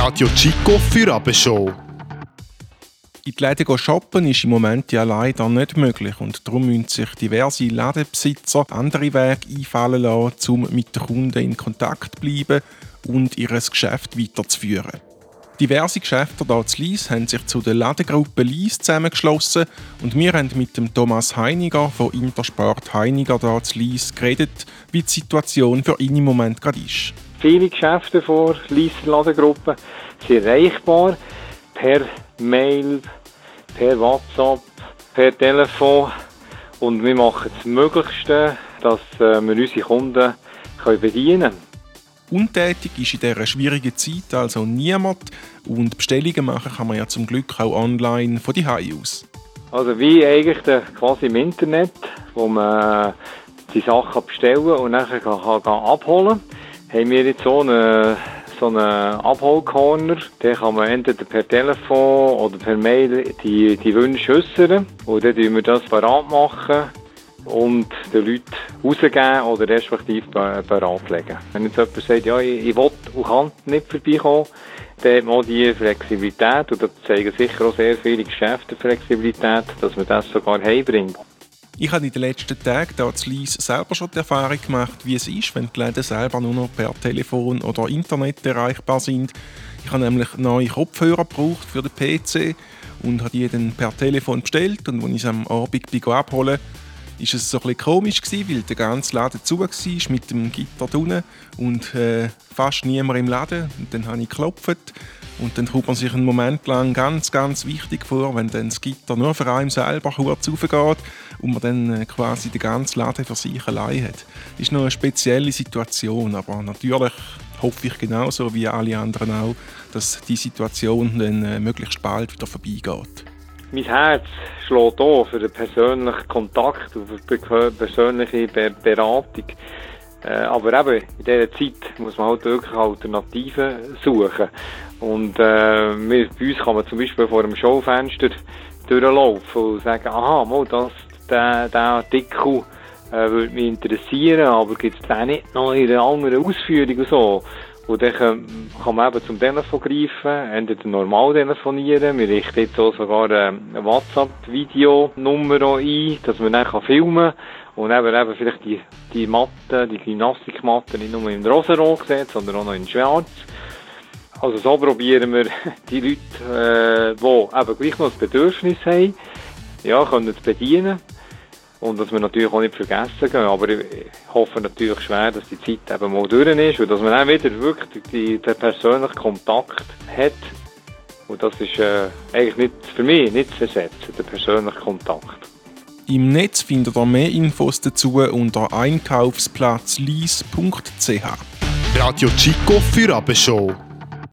Radio Chico für Abendschau. In die Läden shoppen ist im Moment ja leider nicht möglich und darum müssen sich diverse Ladenbesitzer andere Wege einfallen lassen, um mit den Kunden in Kontakt zu bleiben und ihr Geschäft weiterzuführen. Diverse Geschäfte hier in Lyss haben sich zu der Ladengruppe Lyss zusammengeschlossen und wir haben mit dem Thomas Heiniger von Intersport Heiniger hier in Lyss geredet, wie die Situation für ihn im Moment gerade ist. Viele Geschäfte von Lysser Ladengruppe sind erreichbar per Mail, per WhatsApp, per Telefon und wir machen das Möglichste, dass wir unsere Kunden bedienen können. Untätig ist in dieser schwierigen Zeit also niemand und Bestellungen machen kann man ja zum Glück auch online von zu Hause aus. Also wie eigentlich quasi im Internet, wo man die Sachen bestellen und dann abholen kann, haben wir jetzt so einen Abholcorner. Den kann man entweder per Telefon oder per Mail die Wünsche äußern. Und dann machen wir das parat machen und den Leuten rausgeben oder respektive parat legen. Wenn jetzt jemand sagt, ja, ich will und kann nicht vorbeikommen, dann hat man auch die Flexibilität, und da zeigen sicher auch sehr viele Geschäfte Flexibilität, dass man das sogar heimbringt. Ich habe in den letzten Tagen hier in Lyss selber schon die Erfahrung gemacht, wie es ist, wenn die Läden selber nur noch per Telefon oder Internet erreichbar sind. Ich habe nämlich neue Kopfhörer gebraucht für den PC und habe die dann per Telefon bestellt. Und als ich es am Abend abholen ist es so ein bisschen komisch gewesen, weil der ganze Laden zu war mit dem Gitter drinnen und fast niemand im Laden. Und dann habe ich geklopft und dann kommt man sich einen Moment lang ganz, ganz wichtig vor, wenn dann das Gitter nur für einen selber kurz aufgeht und man dann quasi den ganzen Laden für sich allein hat. Das ist noch eine spezielle Situation, aber natürlich hoffe ich genauso wie alle anderen auch, dass die Situation dann möglichst bald wieder vorbeigeht. Mein Herz schlägt auch für den persönlichen Kontakt und für die persönliche Beratung. Aber eben, in dieser Zeit muss man halt wirklich Alternativen suchen. Und bei uns kann man zum Beispiel vor einem Schaufenster durchlaufen und sagen, aha, mal, der Artikel würde mich interessieren, aber gibt es den nicht noch in einer anderen Ausführung und so? Und dann kann man eben zum Telefon greifen, entweder normal telefonieren. Wir richten jetzt auch sogar eine WhatsApp-Videonummer ein, dass man dann filmen kann. Und eben vielleicht die Matte, die Gymnastikmatte nicht nur in rosa-rot sieht, sondern auch noch in schwarz. Also so probieren wir die Leute, die eben gleich noch das Bedürfnis haben, ja, können zu bedienen. Und dass wir natürlich auch nicht vergessen gehen. Aber ich hoffe natürlich schwer, dass die Zeit eben mal durch ist und dass man dann wieder wirklich den persönlichen Kontakt hat. Und das ist eigentlich nicht, für mich nicht zu ersetzen, der persönliche Kontakt. Im Netz findet ihr mehr Infos dazu unter einkaufsplatzlyss.ch. Radio Chico für Abendschau.